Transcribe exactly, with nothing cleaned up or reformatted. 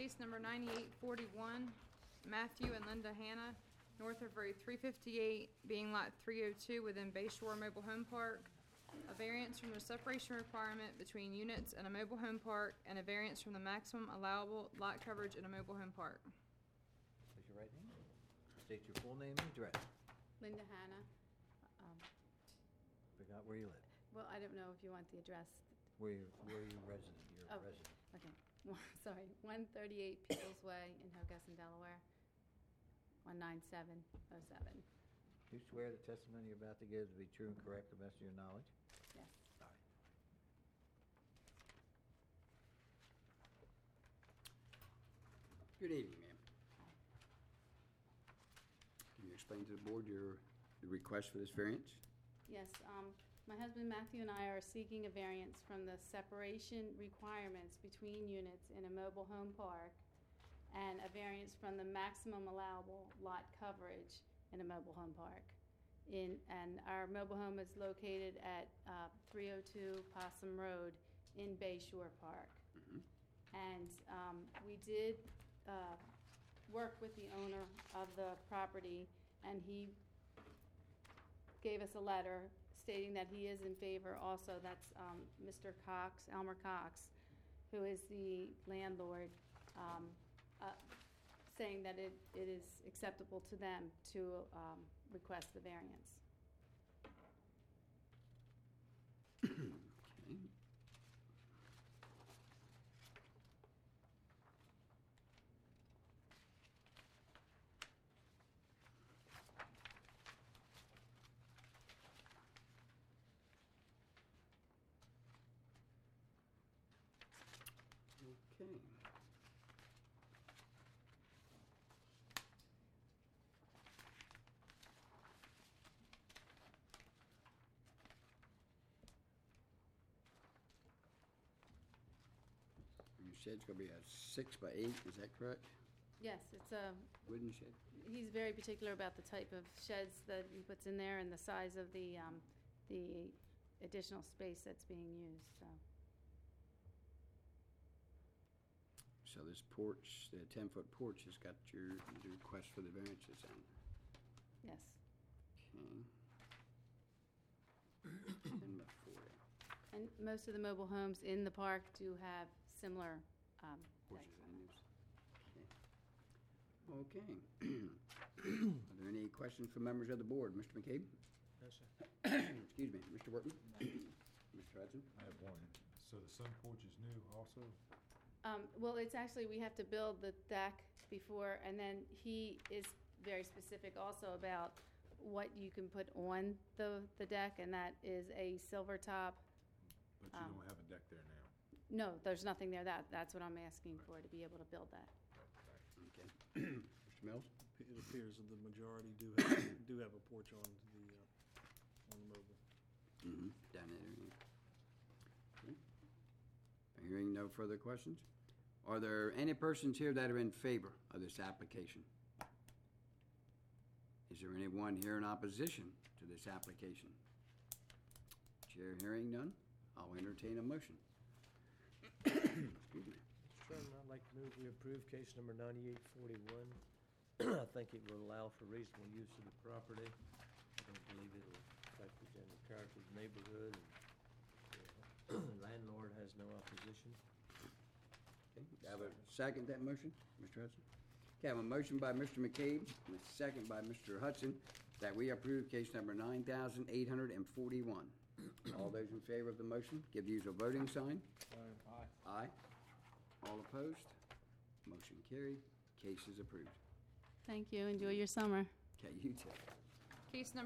Case number ninety-eight forty-one, Matthew and Linda Hanna, north of Route three fifty-eight, being Lot three oh two within Bayshore Mobile Home Park. A variance from the separation requirement between units in a mobile home park and a variance from the maximum allowable lot coverage in a mobile home park. Raise your right hand. State your full name and address. Linda Hanna. Um, Forgot where you live. Well, I don't know if you want the address. Where you, where are you resident? You're a Oh, resident. okay. Sorry, one thirty-eight Peoples Way in Hockessin, Delaware, one nine seven oh seven. Do you swear the testimony you're about to give to be true and correct to the best of your knowledge? Yes. All right. Good evening, ma'am. Can you explain to the board your the request for this variance? Yes, um, my husband Matthew and I are seeking a variance from the separation requirements between units in a mobile home park and a variance from the maximum allowable lot coverage in a mobile home park. In, and our mobile home is located at uh, three oh two Possum Road in Bayshore Park. Mm-hmm. And um, we did uh, work with the owner of the property, and he gave us a letter stating that he is in favor also. That's um, Mister Cox, Elmer Cox, who is the landlord, um, uh, saying that it, it is acceptable to them to um, request the variance. Okay. Okay. Your shed's gonna be a six by eight, is that correct? Yes, it's a, Wooden shed? he's very particular about the type of sheds that he puts in there and the size of the, um, the additional space that's being used, so. So this porch, the ten-foot porch has got your, the request for the variances in. Yes. Okay. ten by forty. And most of the mobile homes in the park do have similar um, Porches decks. and use. Okay. Okay. Are there any questions from members of the board? Mister McCabe? No, sir. Excuse me. Mister Wortman? Mister Hudson? I have one. So the sun porch is new also? Um, well, it's actually, we have to build the deck before, and then he is very specific also about what you can put on the, the deck, and that is a silver top. But you Um, don't have a deck there now? No, there's nothing there. That, that's what I'm asking for, to be able to build that. Okay. Mister Mills? It appears that the majority do have, do have a porch on the, uh, on the mobile. Mm-hmm. Down there. Okay. Hearing no further questions, are there any persons here that are in favor of this application? Is there anyone here in opposition to this application? Chair hearing none, I'll entertain a motion. Excuse me. Mister Chairman, I'd like to move we approve case number ninety-eight forty-one. I think it will allow for reasonable use of the property. I don't believe it will affect the general character of the neighborhood. And the landlord has no opposition. Okay, do I have a second that motion, Mister Hudson? Okay, I have a motion by Mister McCabe and a second by Mister Hudson that we approve case number nine thousand eight hundred forty-one. All those in favor of the motion, give the usual voting sign. Aye. Aye. All opposed? Motion carried. Case is approved. Thank you. Enjoy your summer. Okay, you too. Case number